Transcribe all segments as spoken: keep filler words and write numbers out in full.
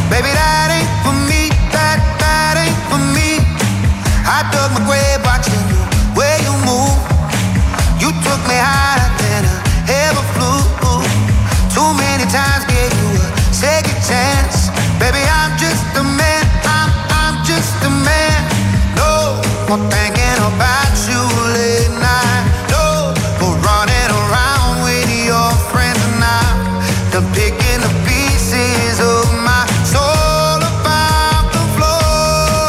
Baby, that ain't for me, that, that ain't for me. I dug my grave watching you, where you move. You took me higher than I ever flew. Too many times gave you a second chance. Baby, I'm just a man, I'm, I'm just a man. No more thinking about you late night. No more running around with your friends and I'm done picking the pieces of my soul about the floor.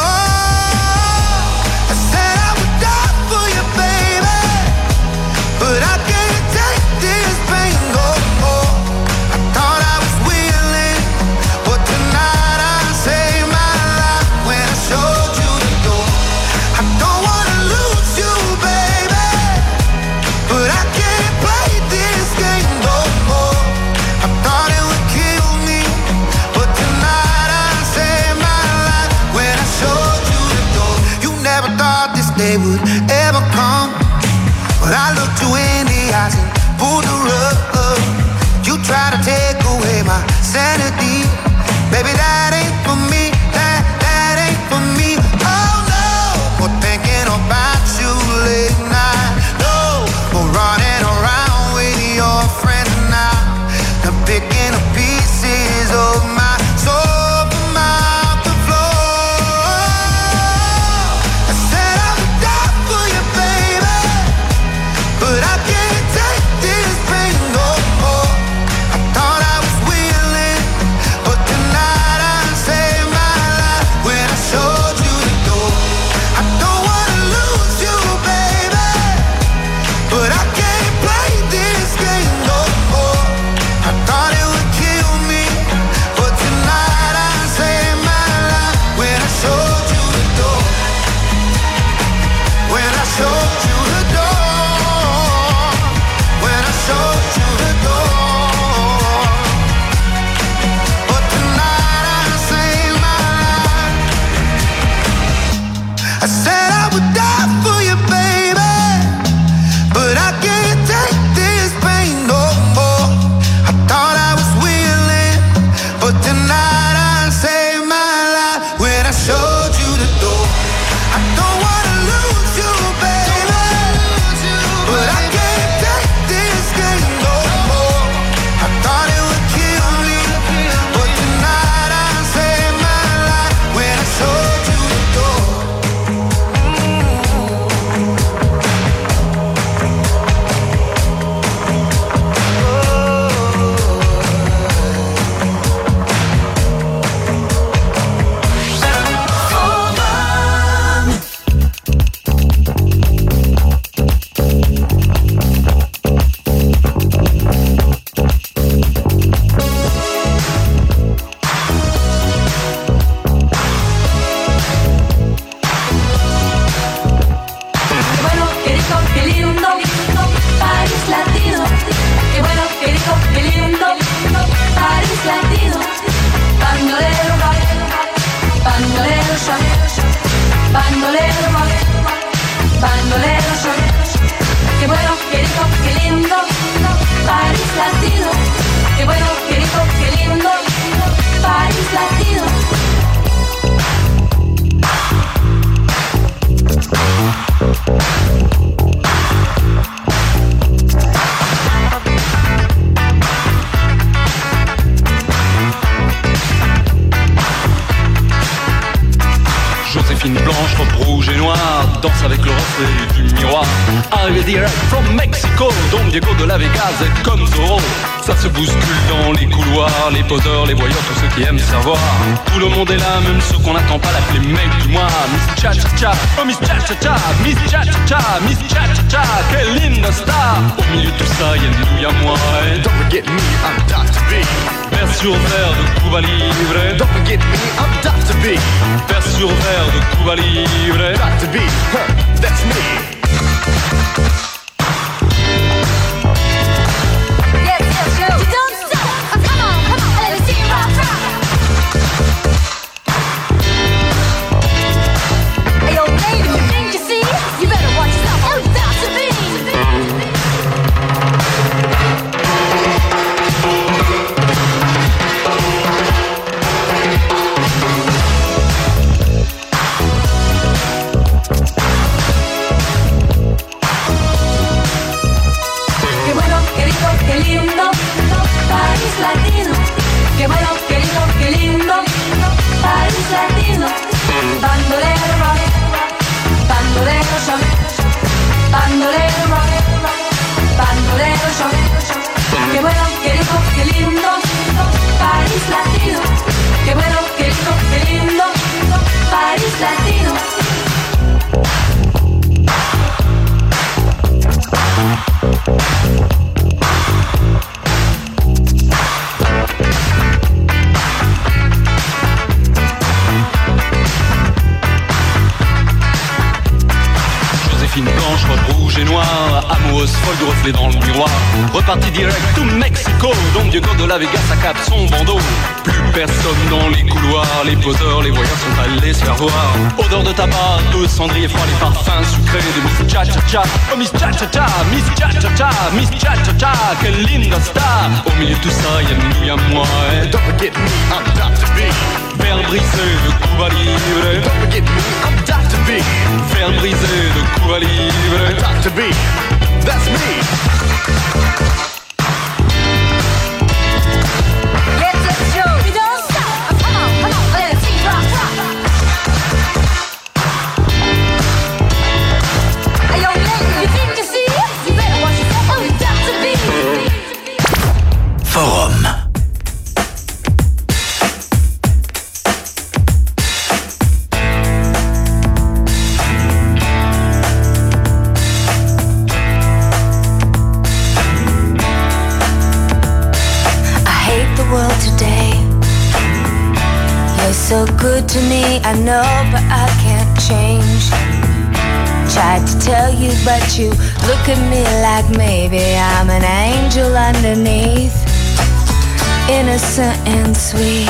I said I would die for you, baby, but I can't take this pain no more. I thought I was willing, but tonight I saved my life when I showed you the door. I don't wanna lose you, baby, but I can't play this game no more. I thought it would kill me, but tonight I saved my life when I showed you the door. You never thought this day would ever come, but I looked you in the eyes and pulled the rug. You try to take away my sanity. Baby, that ain't for me, that, that ain't for me. Oh no, more thinking about you late night. No, more running around with your friends now. I'm picking up pieces of my soul from out the floor. I said I would die for you, baby, but I can't take this pain no more. I thought I was willing, but tonight I saved my life when I showed you the door. I don't wanna lose you, baby, but I can't play this game no more. I thought it would kill me, but tonight I saved my life when I showed you the door. When I showed you the door. When I showed you the door. But tonight I saved my life. I said I would die for you, baby, but I can't take this pain no more. I thought I was willing, but tonight I saved my life when I showed you the door. I don't wanna lose you, baby, but I can't take this game no more. I thought it would kill me, but tonight I saved my life when I showed you the door. Qué bueno, qué rico, qué lindo, París Latino. Qué bueno, qué rico, qué lindo, París Latino. Bandolero, va, bandolero, ya, bandolero, va, bandolero, ya. Qué bueno, qué rico, qué lindo, París Latino. Qué bueno, qué rico, qué lindo, París Latino. Joséphine blanche, robe rouge et noire, danse avec le reflet du miroir. Arrivé direct from Mexico, Don Diego de la Vegas est comme Zorro. Ça se bouscule dans les couloirs, les poseurs, les voyeurs, tous ceux qui aiment savoir. Tout le monde est là, même ceux qu'on n'attend pas, l'appeler mec du mois. Miss Cha Cha Cha, oh Miss Cha Cha Cha, Miss Cha Cha Cha, Miss Cha Cha Cha, quelle linda star. Au milieu de tout ça, y'a nous, y'a moi. Et don't forget me, I'm Doctor B. Vers sur verre de Cuba Libre. Don't forget me, I'm Doctor B. Vers sur verre de Cuba Libre. Doctor B, huh, that's me. Yes, yes, yo. You don't stop. Come on, come on, let me see you rock, rock. Hey, yo, lady, you see? You better watch yourself. Oh, Doctor B. lindo, París latino. Qué bueno, qué rico, qué lindo, París latino. Joséphine blanche, robe rouge et noire, amoureuse folle du reflet dans le miroir. Reparti direct to Mexico, Don Diego de la Vega s'accable son bandeau. Plus personne dans les couloirs, les poseurs, les voyageurs sont allés se faire voir. Odeur de tabac, de cendrier froid, les parfums sucrés de Miss Cha-Cha-Cha. Oh Miss Cha-Cha-Cha, Miss Cha-Cha-Cha, Miss Cha-Cha-Cha, quelle linda star. Au milieu de tout ça, y'a nous, y'a moi. Et don't forget me, I'm Doctor B. Faire briser de Cuba Libre. Don't forget me, I'm Doctor B. Faire briser de Cuba Libre. Doctor B, that's me. Forum. So good to me, I know, but I can't change. Tried to tell you, but you look at me like maybe I'm an angel underneath, innocent and sweet.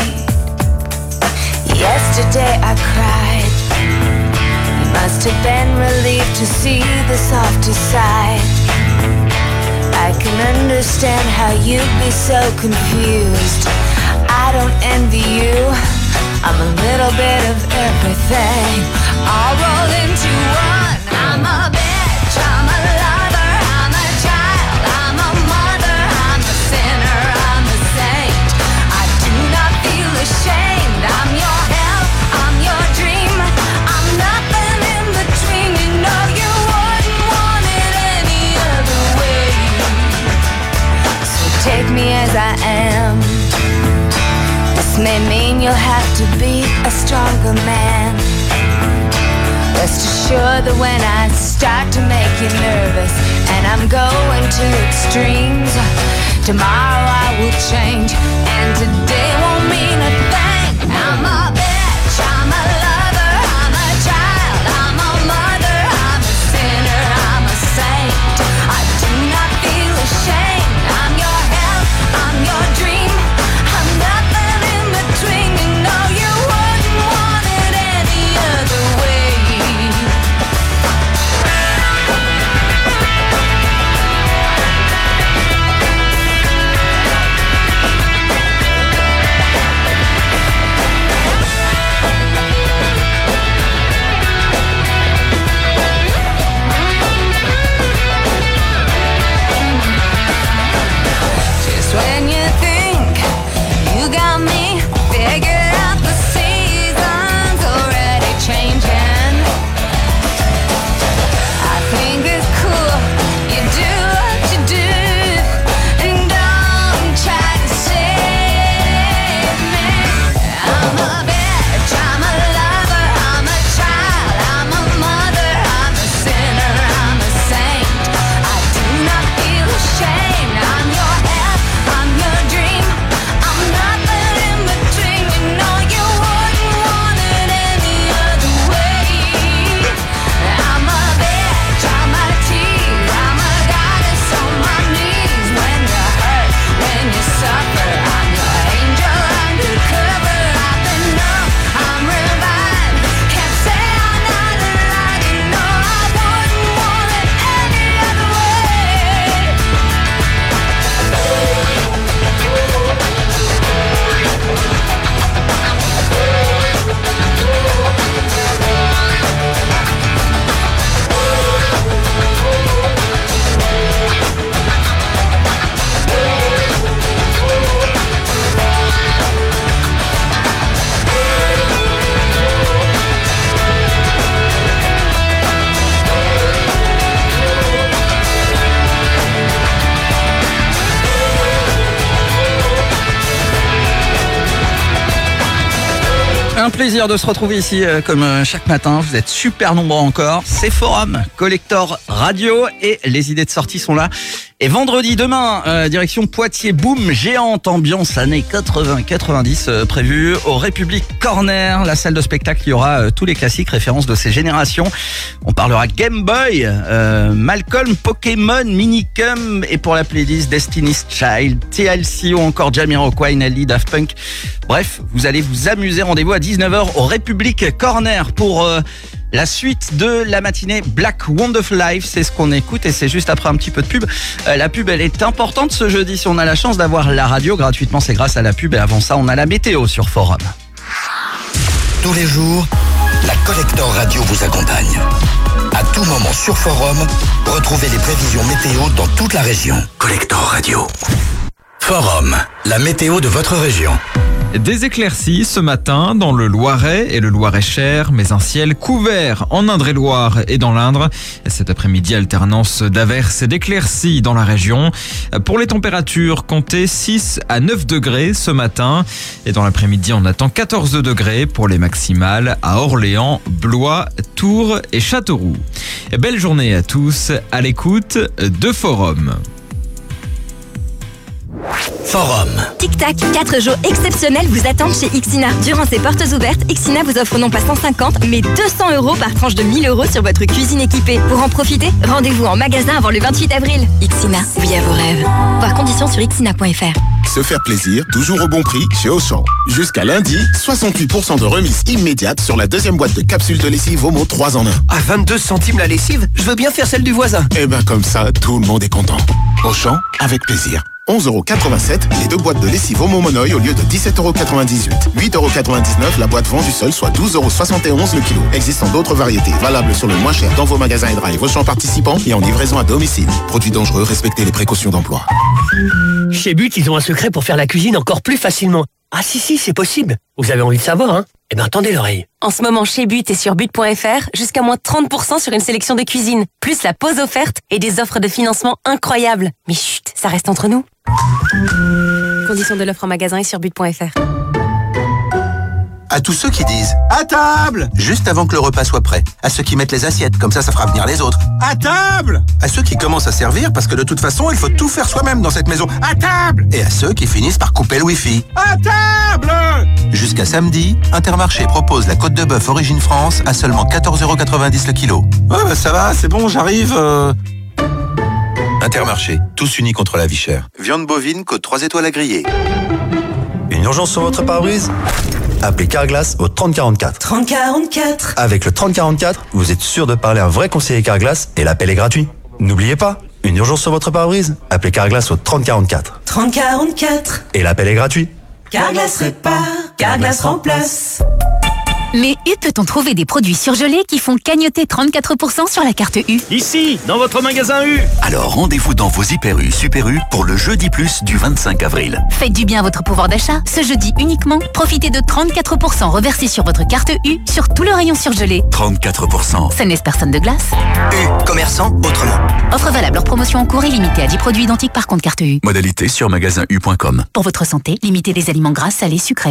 Yesterday I cried. You must have been relieved to see the softer side. I can understand how you'd be so confused. I don't envy you. I'm a little bit of everything, all rolled into one. I'm a bitch, I'm a lover, I'm a child, I'm a mother, I'm a sinner, I'm a saint. I do not feel ashamed. I'm your hell, I'm your dream. I'm nothing in between. You know you wouldn't want it any other way. So take me as I am. This may mean you'll have to be a stronger man. Rest assured that when I start to make you nervous and I'm going to extremes, tomorrow I will change and today won't mean a thing. I'm a bitch, I'm a lover, I'm a child, I'm a mother, I'm a sinner, I'm a saint. I do not feel ashamed. I'm your hell, I'm your dream. I'm nothing in between. You know you wouldn't want it any other way. When you think you got me figured out, the season's already changing. I think it's cool you do what you do, and don't try to save me. I'm a bitch, I'm a lover, I'm a child, I'm a mother, I'm a sinner, I'm a saint. I do not feel ashamed. I'm your hell, I'm your Un plaisir de se retrouver ici euh, comme euh, chaque matin. Vous êtes super nombreux encore. C'est Forum, Collector Radio et les idées de sortie sont là. Et vendredi, demain, euh, direction Poitiers, boom, géante, ambiance années quatre-vingts quatre-vingt-dix euh, prévue au République Corner. La salle de spectacle, il y aura euh, tous les classiques, références de ces générations. On parlera Game Boy, euh, Malcolm, Pokémon, Minicum et pour la playlist Destiny's Child, T L C ou encore Jamiroquai, Nelly, Daft Punk. Bref, vous allez vous amuser. Rendez-vous à dix-neuf heures au République Corner pour euh, la suite de la matinée Black Wonderful Life. C'est ce qu'on écoute et c'est juste après un petit peu de pub. Euh, la pub, elle est importante ce jeudi. Si on a la chance d'avoir la radio gratuitement, c'est grâce à la pub. Et avant ça, on a la météo sur Forum. Tous les jours, la Collector Radio vous accompagne. À tout moment sur Forum, retrouvez les prévisions météo dans toute la région. Collector Radio. Forum, la météo de votre région. Des éclaircies ce matin dans le Loiret et le Loiret-Cher, mais un ciel couvert en Indre-et-Loire et dans l'Indre. Cet après-midi, alternance d'averses et d'éclaircies dans la région. Pour les températures, comptez six à neuf degrés ce matin. Et dans l'après-midi, on attend quatorze degrés pour les maximales à Orléans, Blois, Tours et Châteauroux. Belle journée à tous à l'écoute de Forum. Forum. Tic-tac, quatre jours exceptionnels vous attendent chez Ixina. Durant ces portes ouvertes, Ixina vous offre non pas cent cinquante, mais deux cents euros par tranche de mille euros sur votre cuisine équipée. Pour en profiter, rendez-vous en magasin avant le vingt-huit avril. Ixina, oui à vos rêves. Voir conditions sur ixina point f r. Se faire plaisir, toujours au bon prix chez Auchan. Jusqu'à lundi, soixante-huit pour cent de remise immédiate sur la deuxième boîte de capsules de lessive Omo trois en un. À vingt-deux centimes la lessive, je veux bien faire celle du voisin. Et ben comme ça, tout le monde est content. Auchan, avec plaisir. onze euros quatre-vingt-sept, les deux boîtes de lessive Omo Monoï au lieu de dix-sept euros quatre-vingt-dix-huit. huit euros quatre-vingt-dix-neuf la boîte vendue seule, soit douze euros soixante et onze le kilo. Existant d'autres variétés, valables sur le moins cher dans vos magasins et drive Auchan participants et en livraison à domicile. Produits dangereux, respectez les précautions d'emploi. Chez But, ils ont un secret pour faire la cuisine encore plus facilement. Ah si, si, c'est possible. Vous avez envie de savoir, hein? Eh bien, tendez l'oreille. En ce moment, chez But et sur but point f r, jusqu'à moins trente pour cent sur une sélection de cuisine, plus la pause offerte et des offres de financement incroyables. Mais chut, ça reste entre nous. Conditions de l'offre en magasin et sur but point f r. À tous ceux qui disent « À table !» juste avant que le repas soit prêt. À ceux qui mettent les assiettes, comme ça, ça fera venir les autres. « À table !» À ceux qui commencent à servir, parce que de toute façon, il faut tout faire soi-même dans cette maison. « À table !» Et à ceux qui finissent par couper le wifi. « À table !» Jusqu'à samedi, Intermarché propose la côte de bœuf Origine France à seulement quatorze euros quatre-vingt-dix le kilo. « Ouais, bah ça va, c'est bon, j'arrive... Euh... » Intermarché, tous unis contre la vie chère. Viande bovine, côte trois étoiles à griller. Une urgence sur votre pare-brise ? Appelez Carglass au trente quarante-quatre. trente quarante-quatre. Avec le trente quarante-quatre, vous êtes sûr de parler à un vrai conseiller Carglass et l'appel est gratuit. N'oubliez pas, une urgence sur votre pare-brise ? Appelez Carglass au trente quarante-quatre. trente quarante-quatre. Et l'appel est gratuit. Carglass répare, Carglass remplace. Mais où peut-on trouver des produits surgelés qui font cagnotter trente-quatre pour cent sur la carte U ? Ici, dans votre magasin U. Alors rendez-vous dans vos Hyper U, Super U pour le Jeudi Plus du vingt-cinq avril. Faites du bien à votre pouvoir d'achat. Ce jeudi uniquement, profitez de trente-quatre pour cent reversés sur votre carte U sur tout le rayon surgelé. trente-quatre pour cent. Ça n'est personne de glace. U, commerçant autrement. Offre valable hors promotion en cours et limitée à dix produits identiques par compte carte U. Modalité sur magasin u point com. Pour votre santé, limitez les aliments gras, salés, sucrés.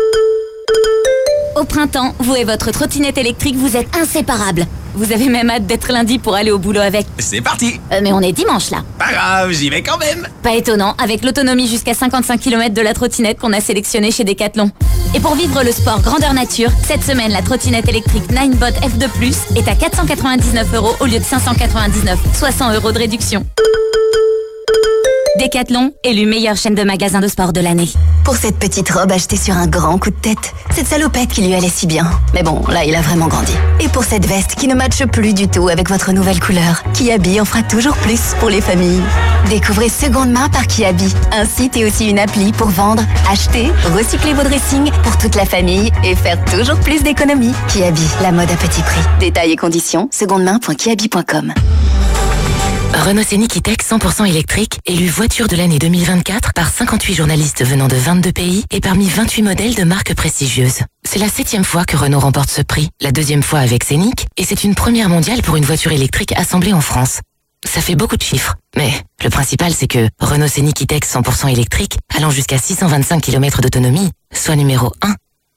Au printemps, vous et votre trottinette électrique, vous êtes inséparables. Vous avez même hâte d'être lundi pour aller au boulot avec. C'est parti. Euh, mais on est dimanche là. Pas grave, j'y vais quand même. Pas étonnant, avec l'autonomie jusqu'à cinquante-cinq kilomètres de la trottinette qu'on a sélectionnée chez Decathlon. Et pour vivre le sport grandeur nature, cette semaine, la trottinette électrique Ninebot F deux plus est à quatre cent quatre-vingt-dix-neuf euros au lieu de cinq cent quatre-vingt-dix-neuf, soit cent euros de réduction. Decathlon, élu meilleure chaîne de magasins de sport de l'année. Pour cette petite robe achetée sur un grand coup de tête, cette salopette qui lui allait si bien. Mais bon, là, il a vraiment grandi. Et pour cette veste qui ne matche plus du tout avec votre nouvelle couleur, Kiabi en fera toujours plus pour les familles. Découvrez Seconde Main par Kiabi, un site et aussi une appli pour vendre, acheter, recycler vos dressings pour toute la famille et faire toujours plus d'économies. Kiabi, la mode à petit prix. Détails et conditions, secondemain point kiabi point com. Renault Scénic E-Tech cent pour cent électrique, élu voiture de l'année deux mille vingt-quatre par cinquante-huit journalistes venant de vingt-deux pays et parmi vingt-huit modèles de marques prestigieuses. C'est la septième fois que Renault remporte ce prix, la deuxième fois avec Scénic, et c'est une première mondiale pour une voiture électrique assemblée en France. Ça fait beaucoup de chiffres, mais le principal c'est que Renault Scénic E-Tech cent pour cent électrique, allant jusqu'à six cent vingt-cinq kilomètres d'autonomie, soit numéro un.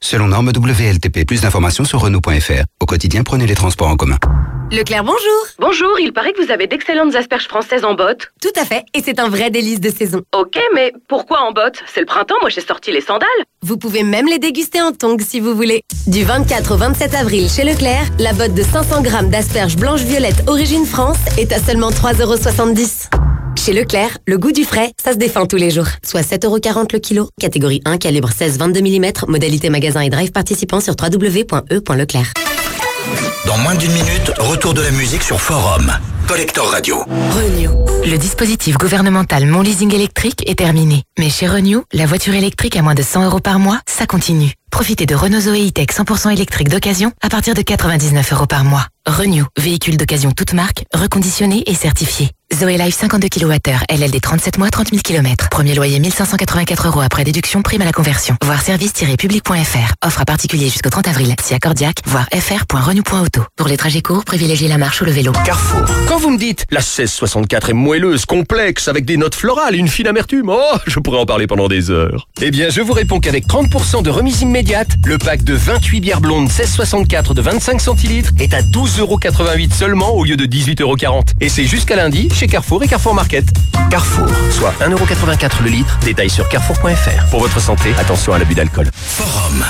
selon norme W L T P. Plus d'informations sur Renault point F R. Au quotidien, prenez les transports en commun. Leclerc, bonjour. Bonjour, il paraît que vous avez d'excellentes asperges françaises en botte. Tout à fait, et c'est un vrai délice de saison. Ok, mais pourquoi en botte? C'est le printemps, moi j'ai sorti les sandales. Vous pouvez même les déguster en tongs si vous voulez. Du vingt-quatre au vingt-sept avril chez Leclerc, la botte de cinq cents grammes d'asperges blanches-violettes origine France est à seulement trois euros soixante-dix. Chez Leclerc, le goût du frais, ça se défend tous les jours. Soit sept euros quarante le kilo, catégorie un, calibre seize vingt-deux millimètres, modalité magasin et drive participant sur w w w point e point leclerc. Dans moins d'une minute, retour de la musique sur Forum. Collector Radio. Renew. Le dispositif gouvernemental Mon Leasing électrique est terminé. Mais chez Renew, la voiture électrique à moins de cent euros par mois, ça continue. Profitez de Renault Zoé E-Tech cent pour cent électrique d'occasion à partir de quatre-vingt-dix-neuf euros par mois. Renew, véhicule d'occasion toute marque, reconditionné et certifié. Zoé Life cinquante-deux kilowattheures, L L D trente-sept mois, trente mille kilomètres. Premier loyer mille cinq cent quatre-vingt-quatre euros après déduction, prime à la conversion. Voir service tiret public point f r. Offre à particulier jusqu'au trente avril. Si accordiaque, voir f r point renew point auto. Pour les trajets courts, privilégiez la marche ou le vélo. Carrefour. Quand vous me dites la seize soixante-quatre est moelleuse, complexe, avec des notes florales, une fine amertume, oh, je pourrais en parler pendant des heures. Eh bien, je vous réponds qu'avec trente pour cent de remise immédiate, le pack de vingt-huit bières blondes seize soixante-quatre de vingt-cinq centilitres est à douze euros quatre-vingt-huit seulement au lieu de dix-huit euros quarante. Et c'est jusqu'à lundi chez Carrefour et Carrefour Market. Carrefour, soit un euro quatre-vingt-quatre le litre. Détail sur carrefour point f r. Pour votre santé, attention à l'abus d'alcool. Forum.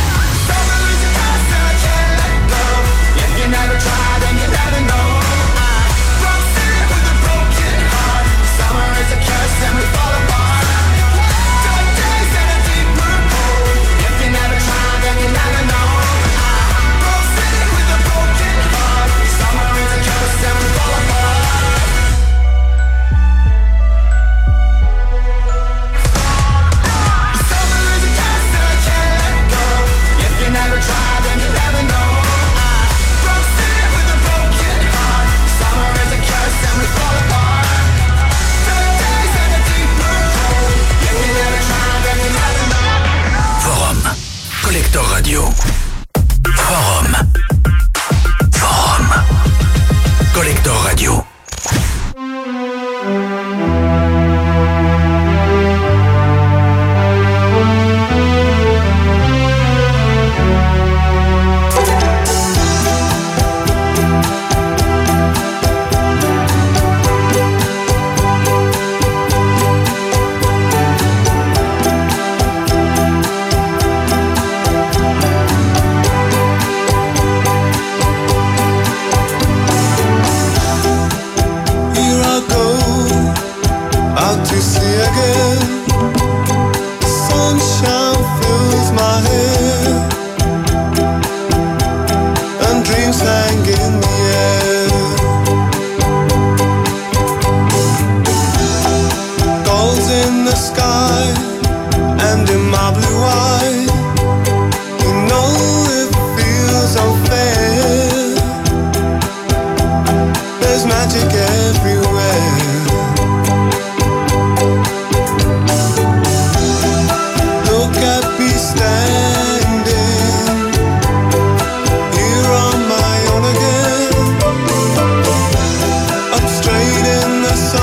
Collector Radio. Forum. Forum. Collector Radio.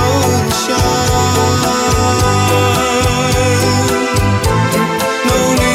No need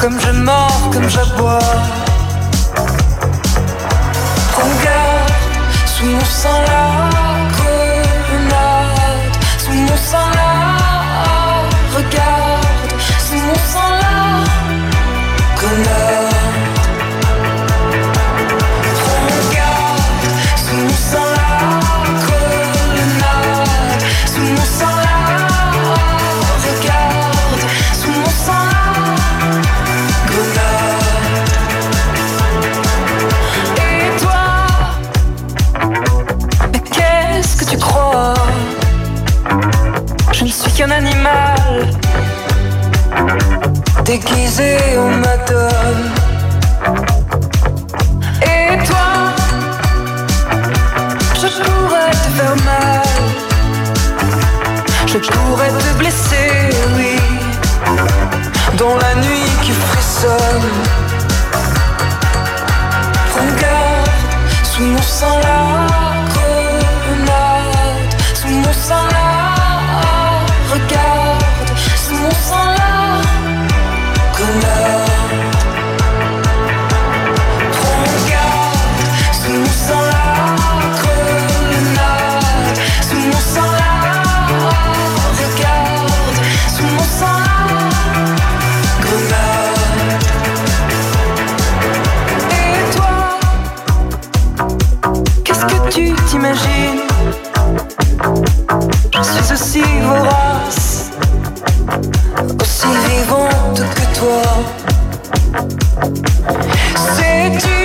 comme je mords, comme j'aboie. Regarde, sous mon sang la grenade, sous mon sang la. Regarde, sous mon sang la grenade. Regarde, sous mon sang la grenade, sous mon sang la. Regarde, sous mon sang la grenade. Et toi, mais qu'est-ce que tu crois? Je ne suis qu'un animal déguisé en madone. Et toi, je pourrais te faire mal, je pourrais te blesser, oui, dans la nuit qui frissonne. Regarde, sous mon sang la grenade, sous mon sang la. Regarde, sous mon sang la grenade. Regarde, sous mon sang la grenade, sous mon sang la. Regarde, sous mon sang la grenade. Et toi, qu'est-ce que tu t'imagines? Je suis aussi vorace, aussi vivante que toi. Sais-tu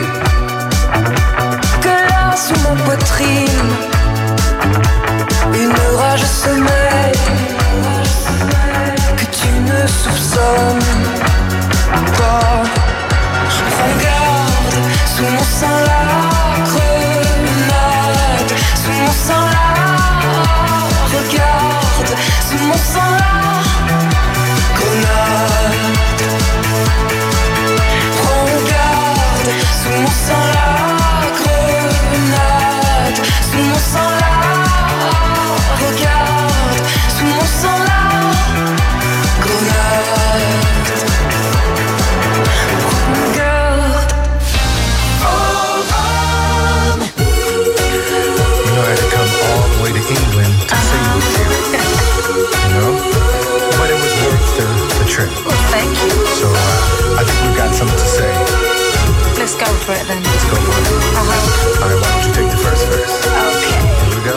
que là sous ma poitrine, une rage sommeille que tu ne soupçonnes pas. Regarde, sous mon sang la grenade, sous mon sang la. Regarde, sous mon sang la grenade. Regarde, sous mon sang la grenade, sous mon sang la. Regarde, sous mon sang la grenade. Regarde. Oh, oh. You know I had to come all the way to England to sing with you. You know? But it was worth the, the trip. Well, thank you. So uh, I think we've got something to say. Let's go for it then. Let's go for it. Uh-huh. All right, why don't you take the first verse? Okay. Here we go.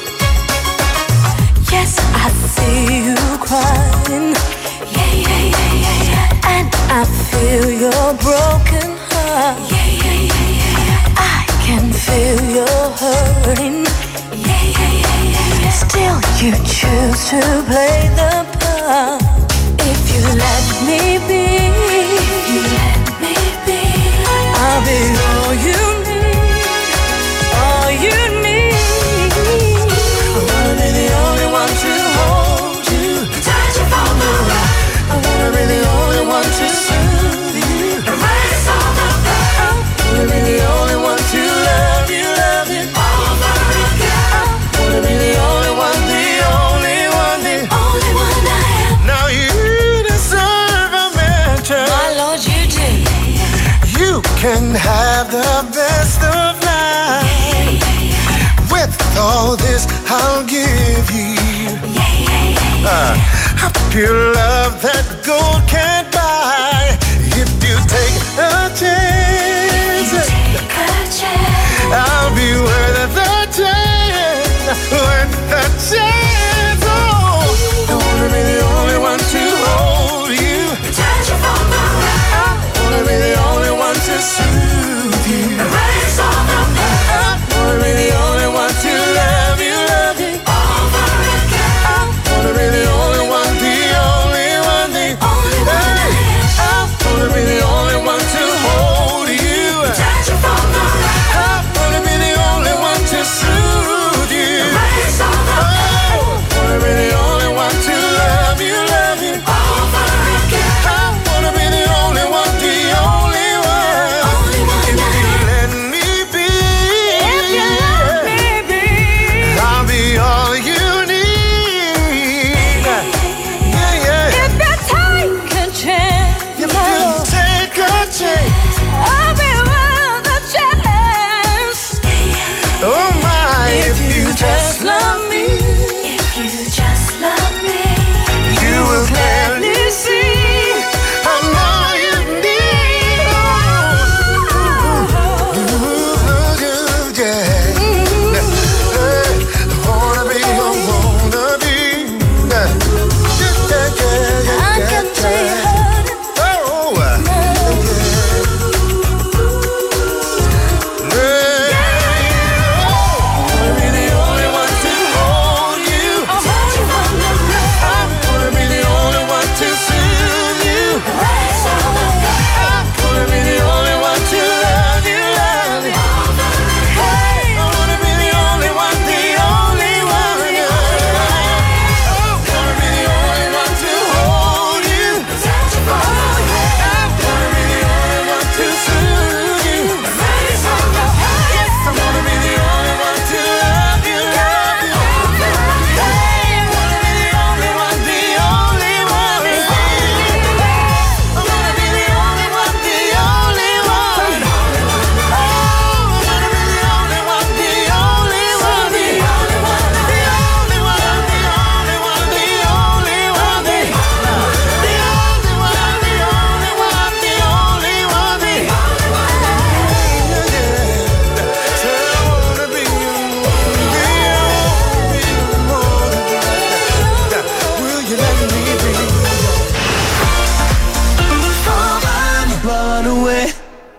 Yes, I see you crying. Yeah, yeah, yeah, yeah, yeah. And I feel your broken heart. Yeah, yeah, yeah, yeah, yeah. I can feel your hurting. Yeah, yeah, yeah, yeah, yeah. Still you choose to play the part. If you let me be, if you let me be, I'll be all you need, all you need. I wanna be the only one to hold you, touch you from the right. I wanna be the only one to soothe you, erase all the pain. I wanna be the only one to love you, love you over again. I wanna be the only one, the only one, the only one I am. Now you deserve a mention. My Lord, you do. You can have the best of life. With all this I'll give you. Uh, a pure love that gold can't buy. If you take a chance, I'll be worth the chance, worth the chance. Oh, I wanna be the only one to hold you, touch you from the right. I wanna be the only one to soothe you, erase all the pain. I wanna be the only one to love you, love you over again. I wanna be the only one, the only one, the only one.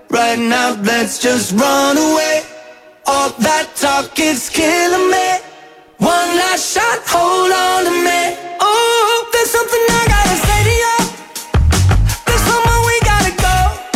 Right now, let's just run away. All that talk is killing me. One last shot, hold on to me. Oh, there's something I gotta say to you. There's somewhere we gotta go.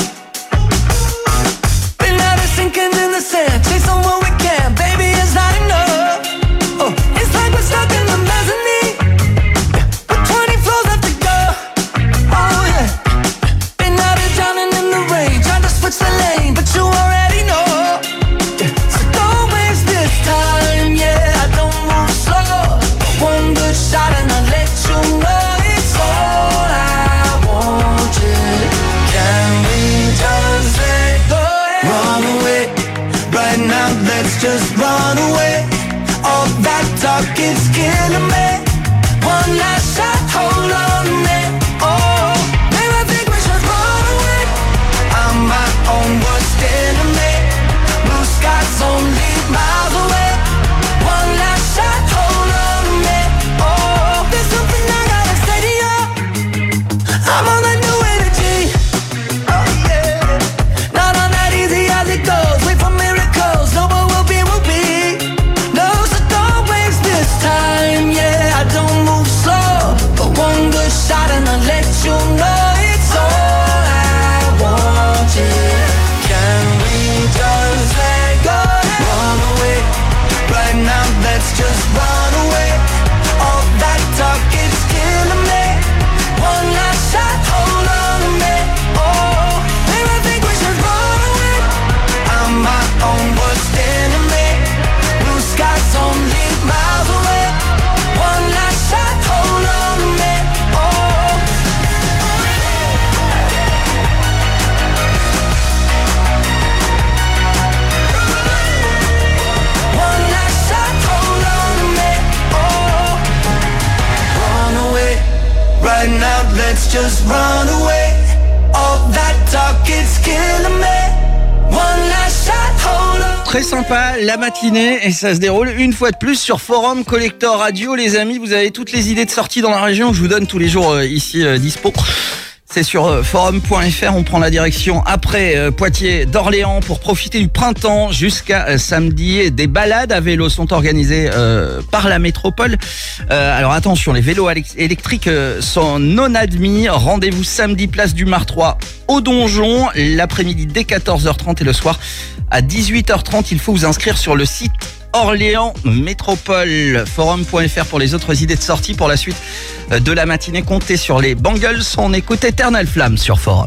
Been out of sinking in the sand, chasing what we can. Baby, it's not enough. Oh, it's like we're stuck in the mezzanine with twenty floors left to go. Oh yeah. Been out of drowning in the rain, trying to switch the lane, but you already know. Yeah. So don't waste this time, yeah. I don't move slow. One good shot and I'll let you know it's all I want you. Can we just let go? Run away. Right now, let's just run away. All that talk is killing me. One last shot, hold on to me. Oh, maybe I think we should run away. I'm my own worst enemy. Blue skies only miles away. One last shot, hold on to me. Oh, there's something I gotta say to you. I'm on that new energy. Oh yeah. Not on that easy as it goes. Wait for miracles. No, but we'll be, we'll be. No, so don't waste this time. Yeah, I don't move slow. But one good shot and I'll let you know it's all I want. Yeah. Can we just let go? Run away. Right now, let's just run away. All that talk is killing me. One last shot, hold on to me. Oh, maybe I think we should run away. I'm my own worst enemy. Blue skies only miles away. One last shot, hold on to me. Oh. One last shot, hold on to me. Oh. Run away. Right now, let's just run away. All that talk is killing me. One last shot, hold on. Très sympa la matinée et ça se déroule une fois de plus sur Forum Collector Radio. Les amis, vous avez toutes les idées de sortie dans la région. Je vous donne tous les jours euh, ici euh, dispo. C'est sur euh, forum point f r. On prend la direction après euh, Poitiers d'Orléans pour profiter du printemps jusqu'à euh, samedi. Des balades à vélo sont organisées euh, par la métropole. Euh, alors attention, les vélos électriques euh, sont non admis. Rendez-vous samedi place du Martroi au Donjon. L'après-midi dès quatorze heures trente et le soir à dix-huit heures trente. Il faut vous inscrire sur le site Orléans Métropole. Forum point f r pour les autres idées de sortie pour la suite de la matinée. Comptez sur les Bangles. On écoute Eternal Flamme sur Forum.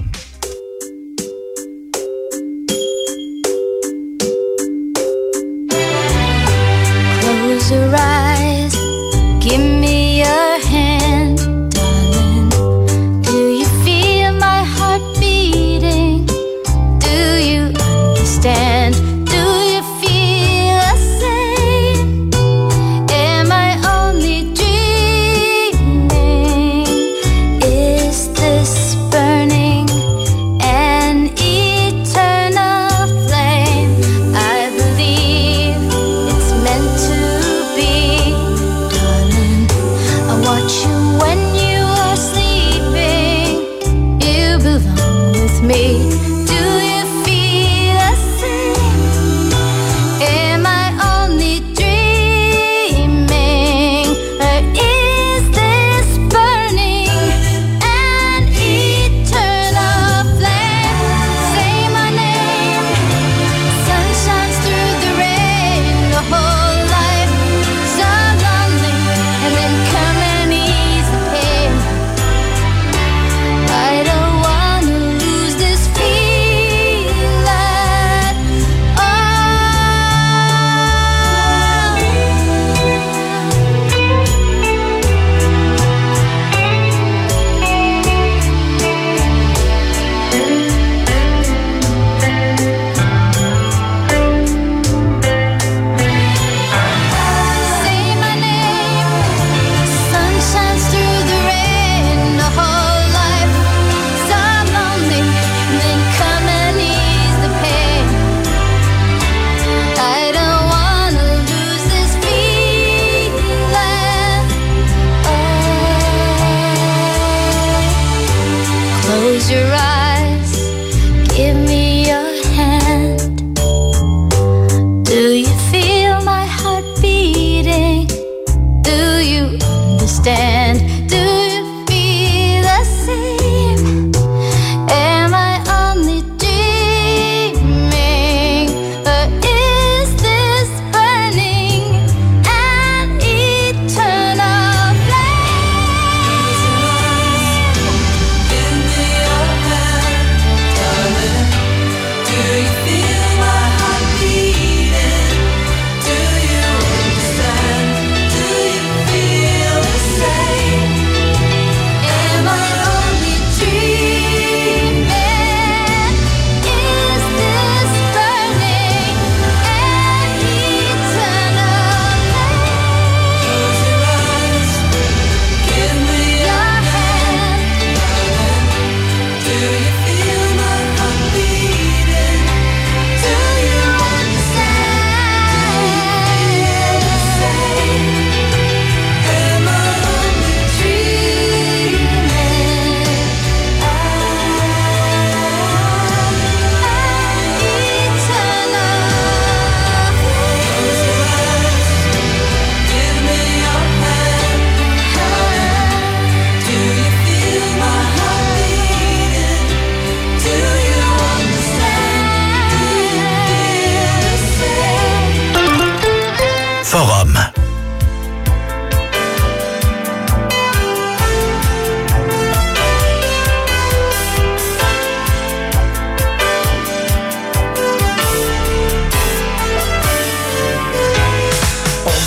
Close your eyes, give me your hand, darling. Do you feel my heart beating? Do you understand? Do you feel the same? Am I only dreaming? Is this burning an eternal flame? I believe it's meant to be, darling. I watch you when you are sleeping. You belong with me. Do you feel the same? Am I only dreaming? Or is this burning an eternal flame? Say my name. Sun shines through the rain. The whole life so lonely, and then come and ease the pain. I don't wanna lose this feeling. Oh. Say my name. Sun shines through the rain. The whole life so lonely, and then come and ease the pain. I don't wanna lose this feeling. Oh. Close your eyes, give me your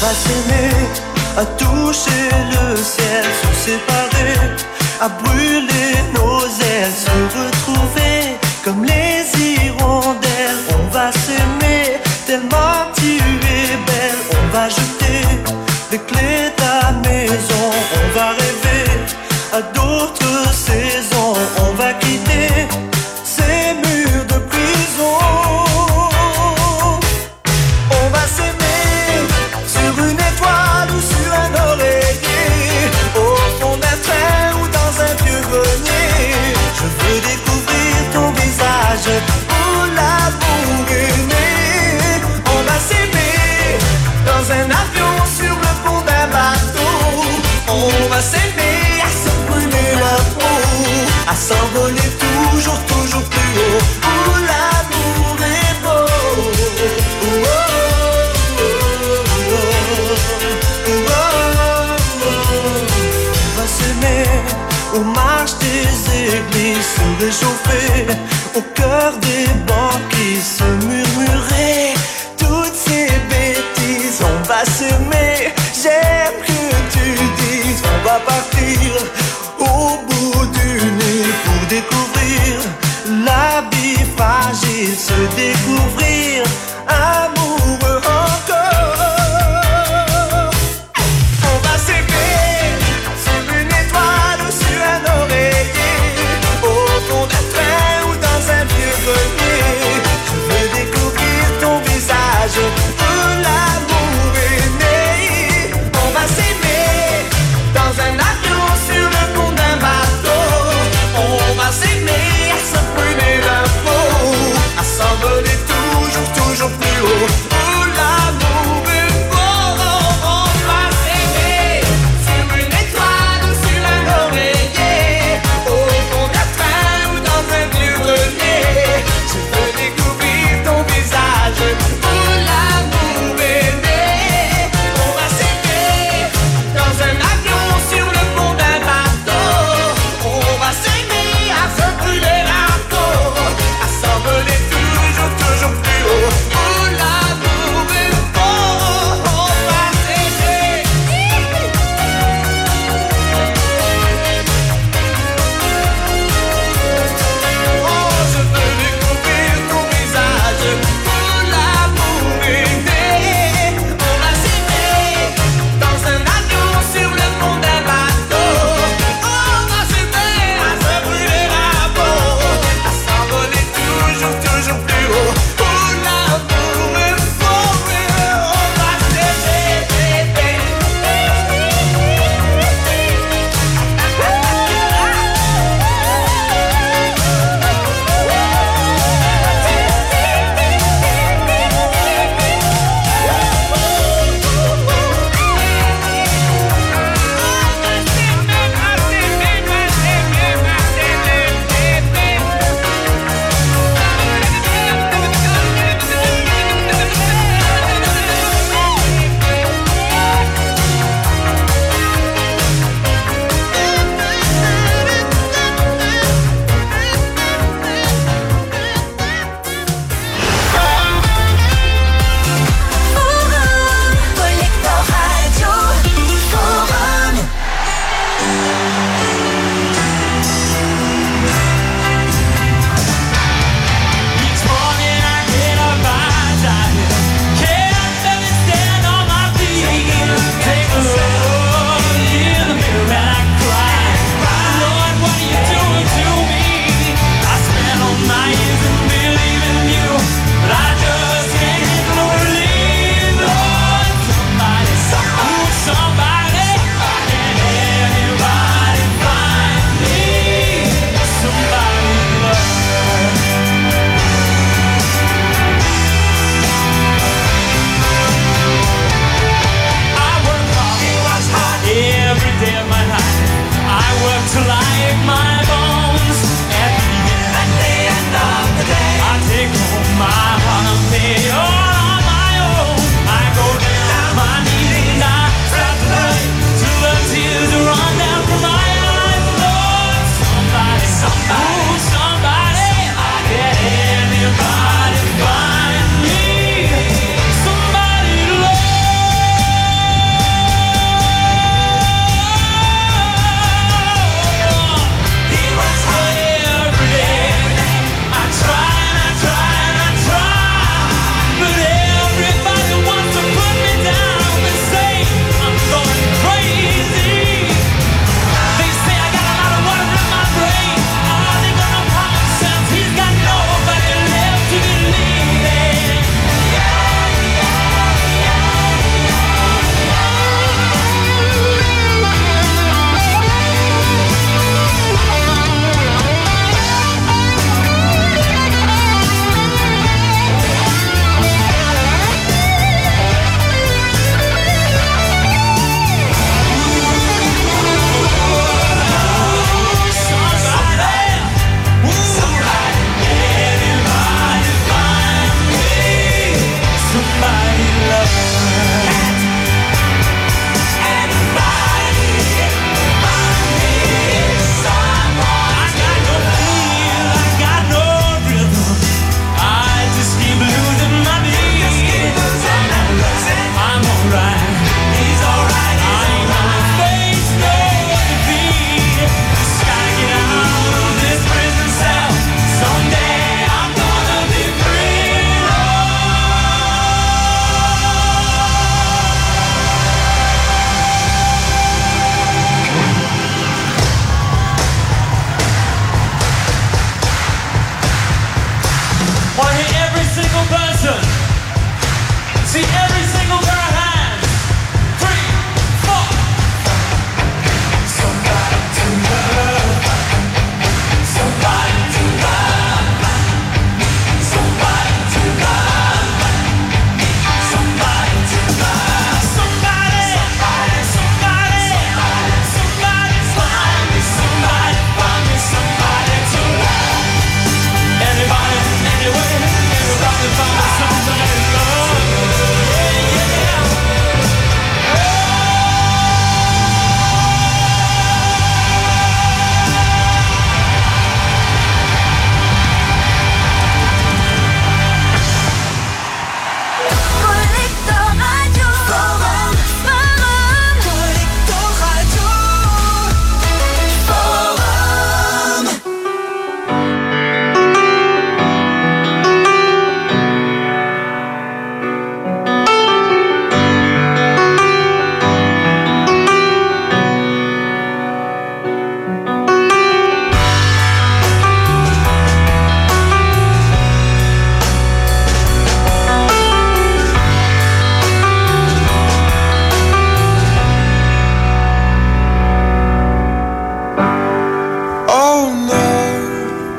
va s'aimer, à toucher le ciel, se séparer, à brûler nos ailes, se retrouver comme les hirondelles. On va s'aimer tellement tu es belle. On va jeter les clés de la maison. On va rêver à d'autres saisons. On va quitter ces murs de prison. On va s'aimer sur une étoile ou sur un oreiller, au fond d'un train ou dans un vieux grenier. Je veux découvrir ton visage où l'amour est né. On va s'aimer dans un avion, sur le pont d'un bateau. On va s'aimer à se brûler la peau, à s'envoler toujours, toujours plus haut, où l'amour est beau. Oh, oh, oh, oh, oh, oh, oh. On va s'aimer aux marches des églises, se réchauffer au cœur des bancs qui se murmuraient toutes ces bêtises. On va s'aimer, j'aime que tu dises. On va partir au bout du nid pour découvrir la vie fragile, se découvrir amoureux encore. On va s'aimer sur une étoile ou sur un oreiller, au fond d'un train ou dans un vieux grenier. Je veux découvrir ton visage où l'amour est né. On va s'aimer dans un avion, sur le pont d'un bateau. On va s'aimer à se brûler la peau, à s'envoler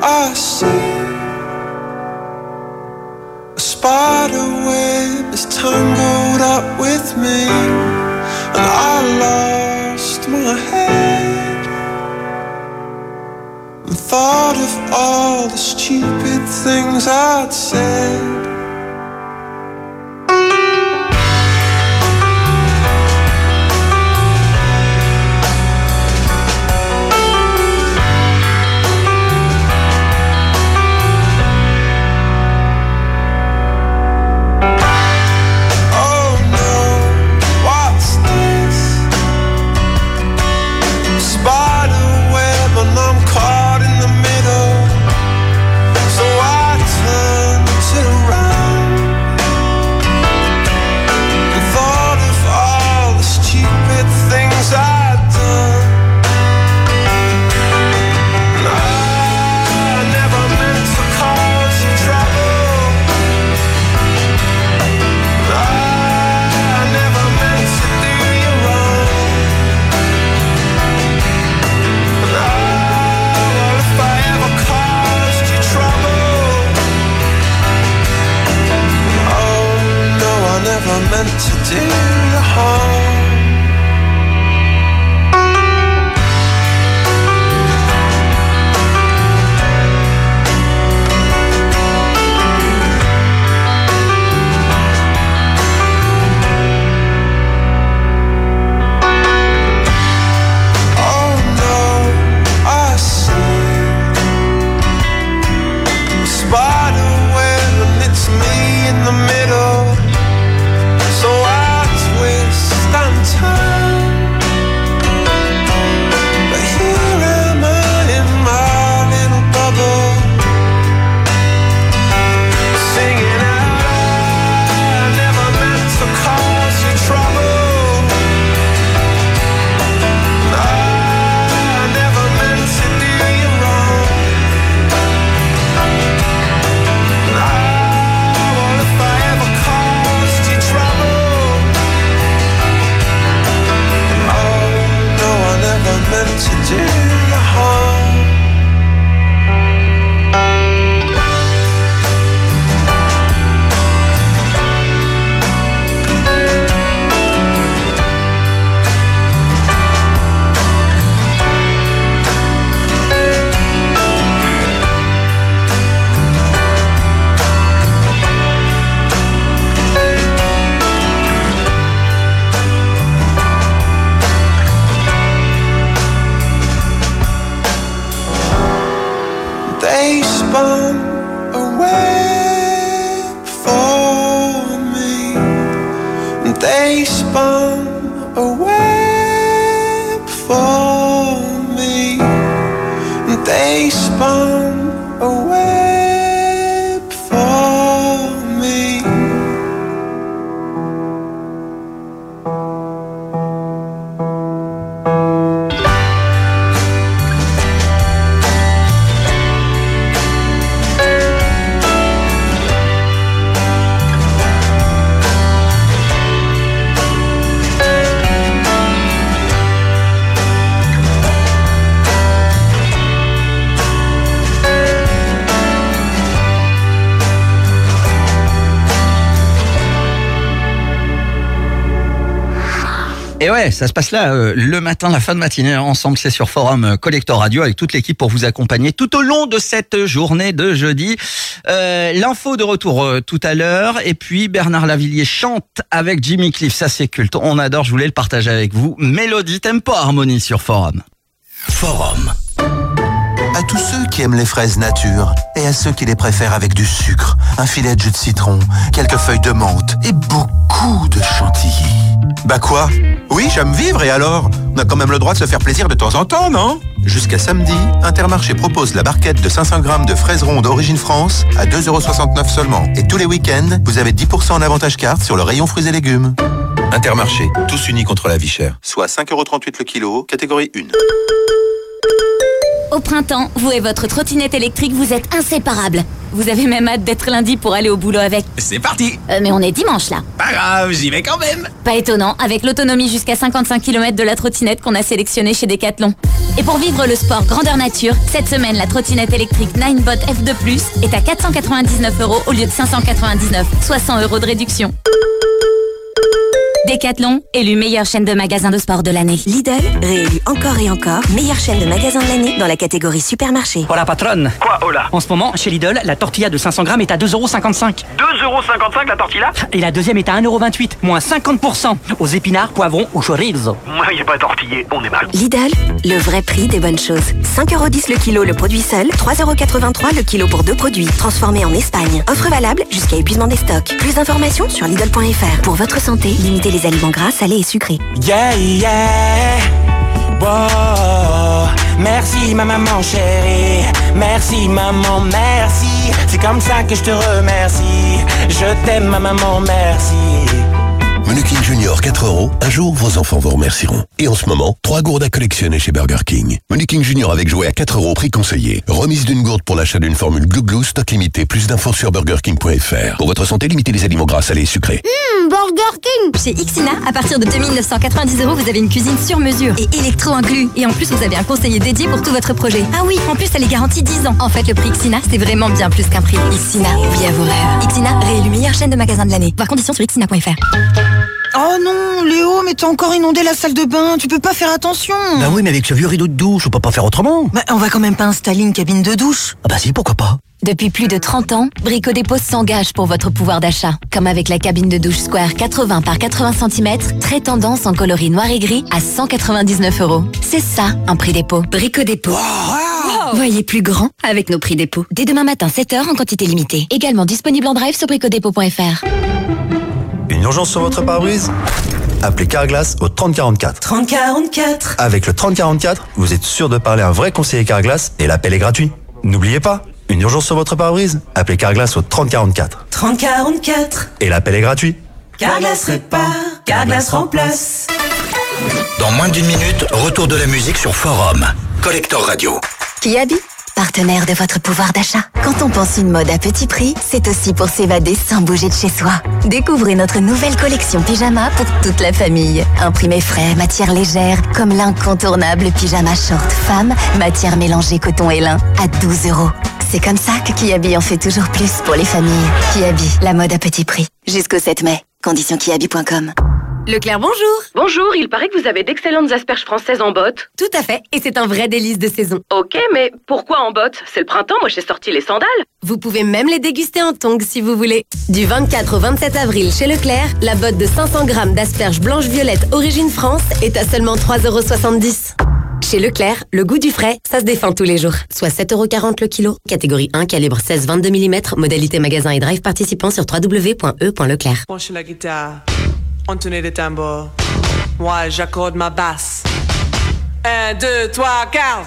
I see a spider web is tangled up with me, and I lost my head and thought of all the stupid things I'd said. Et ouais, ça se passe là, euh, le matin, la fin de matinée, ensemble, c'est sur Forum Collector Radio avec toute l'équipe pour vous accompagner tout au long de cette journée de jeudi. Euh, l'info de retour euh, tout à l'heure, et puis Bernard Lavilliers chante avec Jimmy Cliff, ça c'est culte, on adore, je voulais le partager avec vous. Mélodie, tempo, harmonie sur Forum. Forum. À tous ceux qui aiment les fraises nature et à ceux qui les préfèrent avec du sucre, un filet de jus de citron, quelques feuilles de menthe et beaucoup de chantilly. Bah quoi? Oui, j'aime vivre et alors? On a quand même le droit de se faire plaisir de temps en temps, non? Jusqu'à samedi, Intermarché propose la barquette de cinq cents grammes de fraises rondes Origine France à deux euros soixante-neuf seulement. Et tous les week-ends, vous avez dix pour cent en avantage carte sur le rayon fruits et légumes. Intermarché, tous unis contre la vie chère. Soit cinq euros trente-huit le kilo, catégorie un. Au printemps, vous et votre trottinette électrique, vous êtes inséparables. Vous avez même hâte d'être lundi pour aller au boulot avec. C'est parti. Euh, mais on est dimanche là. Pas grave, j'y vais quand même. Pas étonnant, avec l'autonomie jusqu'à cinquante-cinq kilomètres de la trottinette qu'on a sélectionnée chez Decathlon. Et pour vivre le sport grandeur nature, cette semaine, la trottinette électrique Ninebot F deux plus est à quatre cent quatre-vingt-dix-neuf euros au lieu de cinq cent quatre-vingt-dix-neuf, soit cent euros de réduction. Decathlon, élu meilleure chaîne de magasins de sport de l'année. Lidl, réélu encore et encore, meilleure chaîne de magasins de l'année dans la catégorie supermarché. Hola patronne. Quoi, hola? En ce moment, chez Lidl, la tortilla de cinq cents grammes est à deux euros cinquante-cinq. deux euros cinquante-cinq la tortilla? Et la deuxième est à un euro vingt-huit, moins cinquante pour cent. Aux épinards, poivrons ou chorizo. Moi, y a pas tortillé, on est mal. Lidl, le vrai prix des bonnes choses. cinq euros dix le kilo le produit seul, trois euros quatre-vingt-trois le kilo pour deux produits, transformés en Espagne. Offre valable jusqu'à épuisement des stocks. Plus d'informations sur Lidl point F R. Pour votre santé, limitez les aliments gras, salés et sucrés. Yeah, yeah. Wow. Merci ma maman chérie. Merci maman, merci. C'est comme ça que je te remercie. Je t'aime ma maman, merci. Menu King Junior quatre euros, un jour vos enfants vous remercieront. Et en ce moment, trois gourdes à collectionner chez Burger King. Menu King Junior avec jouet à quatre euros, prix conseillé. Remise d'une gourde pour l'achat d'une formule Glou Glou, stock limité. Plus d'infos sur burger king point F R. Pour votre santé, limitez les aliments gras, salés et sucrés. Mmh, Burger King. Chez Ixina, à partir de deux mille neuf cent quatre-vingt-dix euros, vous avez une cuisine sur mesure et électro inclus. Et en plus, vous avez un conseiller dédié pour tout votre projet. Ah oui, en plus, elle est garantie dix ans. En fait, le prix Ixina, c'est vraiment bien plus qu'un prix. Ixina, oui à vos rêves. Ixina, réélu meilleure chaîne de magasins de l'année. Voir conditions sur ixina point F R. Oh non, Léo, mais t'as encore inondé la salle de bain, tu peux pas faire attention. Bah oui, mais avec ce vieux rideau de douche, on peut pas faire autrement. Bah on va quand même pas installer une cabine de douche. Ah bah si, pourquoi pas. Depuis plus de trente ans, Brico Dépôt s'engage pour votre pouvoir d'achat. Comme avec la cabine de douche Square quatre-vingts par quatre-vingts centimètres, très tendance en coloris noir et gris à cent quatre-vingt-dix-neuf euros. C'est ça, un prix dépôt. Brico Dépôt. Wow. Voyez plus grand avec nos prix dépôt. Dès demain matin, sept heures en quantité limitée. Également disponible en drive sur brico dépôt point F R. Une urgence sur votre pare-brise ? Appelez Carglass au trente quarante-quatre. trente quarante-quatre. Avec le trente quarante-quatre, vous êtes sûr de parler à un vrai conseiller Carglass et l'appel est gratuit. N'oubliez pas, une urgence sur votre pare-brise ? Appelez Carglass au trente quarante-quatre. trente quarante-quatre. Et l'appel est gratuit. Carglass répare, Carglass remplace. Dans moins d'une minute, retour de la musique sur Forum. Collector Radio. Kiabi, partenaire de votre pouvoir d'achat. Quand on pense une mode à petit prix, c'est aussi pour s'évader sans bouger de chez soi. Découvrez notre nouvelle collection pyjama pour toute la famille. Imprimé frais, matière légère, comme l'incontournable pyjama short femme, matière mélangée coton et lin, à douze euros. C'est comme ça que Kiabi en fait toujours plus pour les familles. Kiabi, la mode à petit prix. Jusqu'au sept mai. Conditions kiabi point com. Leclerc, bonjour. Bonjour, il paraît que vous avez d'excellentes asperges françaises en botte. Tout à fait, et c'est un vrai délice de saison. Ok, mais pourquoi en botte? C'est le printemps, moi j'ai sorti les sandales. Vous pouvez même les déguster en tongs si vous voulez. Du vingt-quatre au vingt-sept avril chez Leclerc, la botte de cinq cents grammes d'asperges blanches-violettes origine France est à seulement trois euros soixante-dix. Chez Leclerc, le goût du frais, ça se défend tous les jours. Soit sept euros quarante le kilo. Catégorie un, calibre seize vingt-deux millimètres. Modalité magasin et drive participant sur w w w point e point leclerc. Penchez la guitare, entonez les tambours. Moi, j'accorde ma basse. Un, deux, trois, quatre.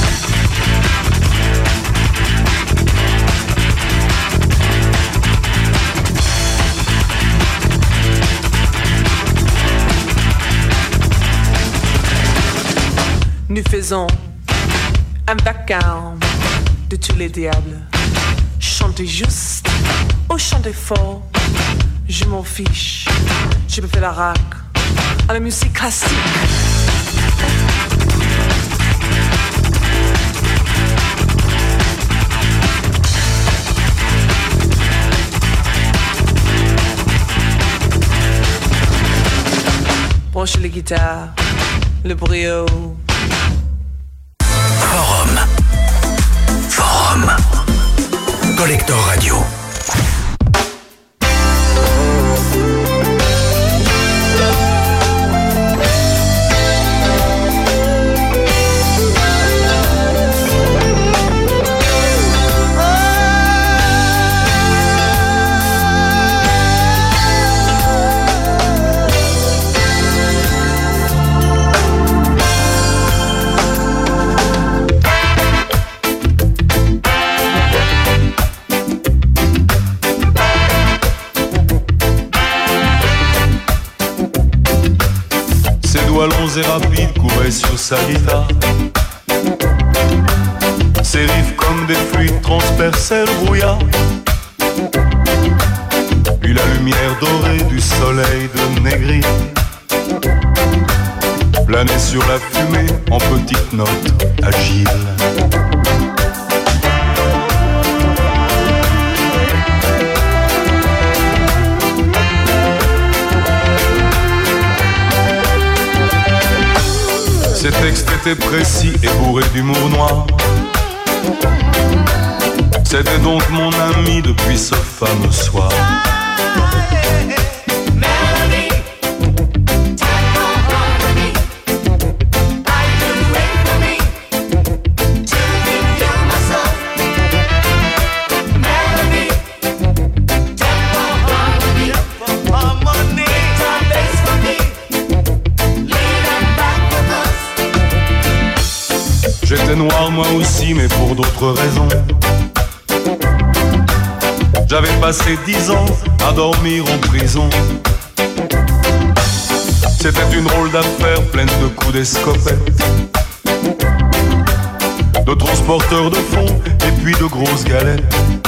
Nous faisons un vacarme de tous les diables. Chantez juste ou chantez fort, je m'en fiche. Je peux faire la rack à la musique classique. Branchez les guitares, le brio. Forum. Forum. Collector Radio. Longs et rapides couraient sur sa guitare. Ces rives comme des fluides transperçaient le brouillard. Puis la lumière dorée du soleil de Négri planait sur la fumée en petites notes agiles. Ces textes étaient précis et bourrés d'humour noir. C'était donc mon ami depuis ce fameux soir. J'étais noir moi aussi, mais pour d'autres raisons. J'avais passé dix ans à dormir en prison. C'était une drôle d'affaire pleine de coups d'escopette, de transporteurs de fonds et puis de grosses galettes.